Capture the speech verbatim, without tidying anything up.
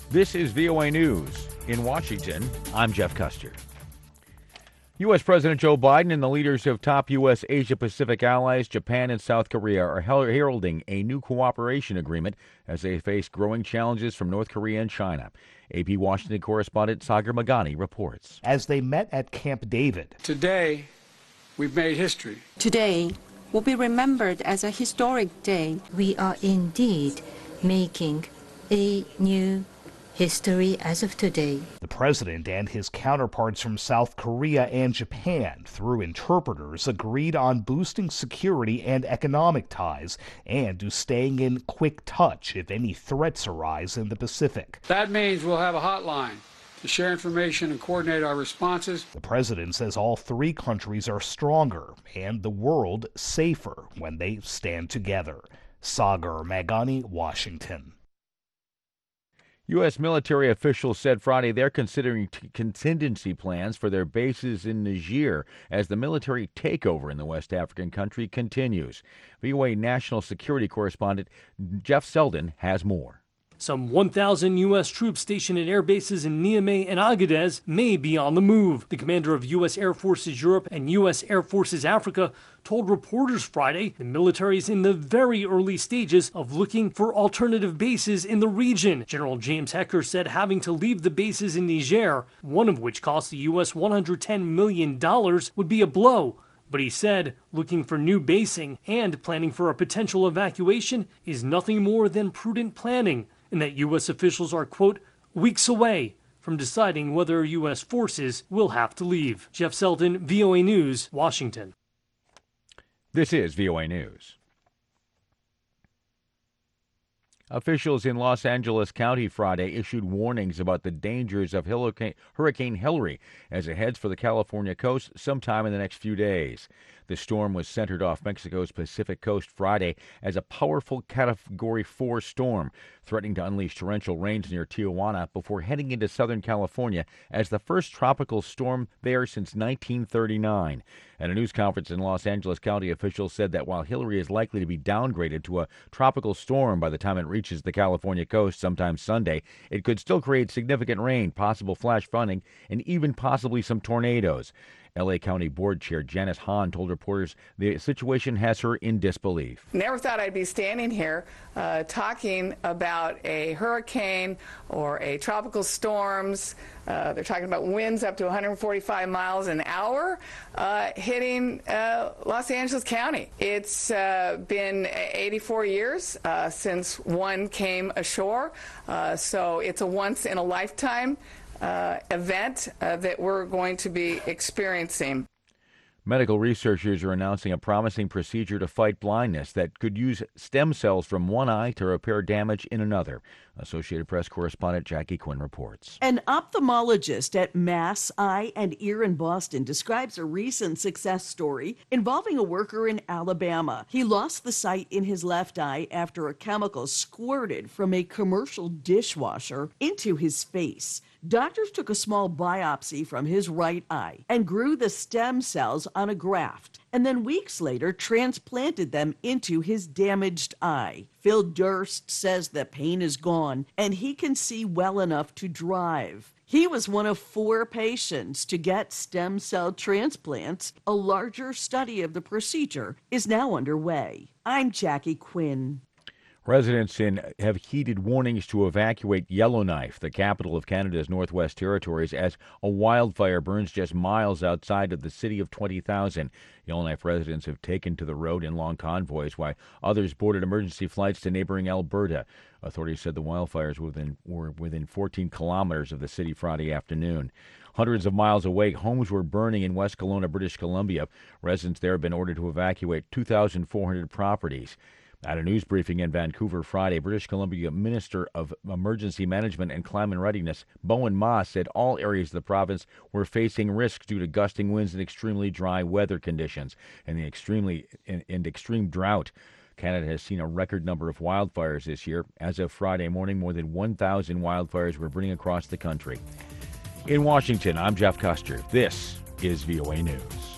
This is V O A News. In Washington, I'm Jeff Custer. U S. President Joe Biden and the leaders of top U S. Asia-Pacific allies, Japan and South Korea, are heralding a new cooperation agreement as they face growing challenges from North Korea and China. A P Washington correspondent Sagar Meghani reports. As they met at Camp David. Today, we've made history. Today will be remembered as a historic day. We are indeed making a new history as of today. The president and his counterparts from South Korea and Japan, through interpreters, agreed on boosting security and economic ties and to staying in quick touch if any threats arise in the Pacific. That means we'll have a hotline to share information and coordinate our responses. The president says all three countries are stronger and the world safer when they stand together. Sagar Meghani, Washington. U S military officials said Friday they're considering t- contingency plans for their bases in Niger as the military takeover in the West African country continues. V O A national security correspondent Jeff Selden has more. Some one thousand U S troops stationed at air bases in Niamey and Agadez may be on the move. The commander of U S Air Forces Europe and U S Air Forces Africa told reporters Friday the military is in the very early stages of looking for alternative bases in the region. General James Hecker said having to leave the bases in Niger, one of which cost the U S one hundred ten million dollars, would be a blow. But he said looking for new basing and planning for a potential evacuation is nothing more than prudent planning, and that U S officials are, quote, weeks away from deciding whether U S forces will have to leave. Jeff Selden, V O A News, Washington. This is V O A News. Officials in Los Angeles County Friday issued warnings about the dangers of Hurricane Hilary as it heads for the California coast sometime in the next few days. The storm was centered off Mexico's Pacific coast Friday as a powerful Category four storm, threatening to unleash torrential rains near Tijuana before heading into Southern California as the first tropical storm there since nineteen thirty-nine. At a news conference in Los Angeles County, officials said that while Hilary is likely to be downgraded to a tropical storm by the time it reaches the California coast sometime Sunday, it could still create significant rain, possible flash flooding, and even possibly some tornadoes. L A County Board Chair Janice Hahn told reporters the situation has her in disbelief. Never thought I'd be standing here uh, talking about a hurricane or a tropical storms. Uh, they're talking about winds up to one hundred forty-five miles an hour uh, hitting uh, Los Angeles County. It's uh, been eighty-four years uh, since one came ashore, uh, so it's a once-in-a-lifetime Uh, event uh, that we're going to be experiencing. Medical researchers are announcing a promising procedure to fight blindness that could use stem cells from one eye to repair damage in another. Associated Press correspondent Jackie Quinn reports. An ophthalmologist at Mass Eye and Ear in Boston describes a recent success story involving a worker in Alabama. He lost the sight in his left eye after a chemical squirted from a commercial dishwasher into his face. Doctors took a small biopsy from his right eye and grew the stem cells on a graft, and then weeks later transplanted them into his damaged eye. Phil Durst says the pain is gone and he can see well enough to drive. He was one of four patients to get stem cell transplants. A larger study of the procedure is now underway. I'm Jackie Quinn. Residents in have heeded warnings to evacuate Yellowknife, the capital of Canada's Northwest Territories, as a wildfire burns just miles outside of the city of twenty thousand. Yellowknife residents have taken to the road in long convoys, while others boarded emergency flights to neighboring Alberta. Authorities said the wildfires were within, were within fourteen kilometers of the city Friday afternoon. Hundreds of miles away, homes were burning in West Kelowna, British Columbia. Residents there have been ordered to evacuate two thousand four hundred properties. At a news briefing in Vancouver Friday, British Columbia Minister of Emergency Management and Climate Readiness, Bowen Ma, said all areas of the province were facing risks due to gusting winds and extremely dry weather conditions and the extremely and, and extreme drought. Canada has seen a record number of wildfires this year. As of Friday morning, more than one thousand wildfires were burning across the country. In Washington, I'm Jeff Custer. This is V O A News.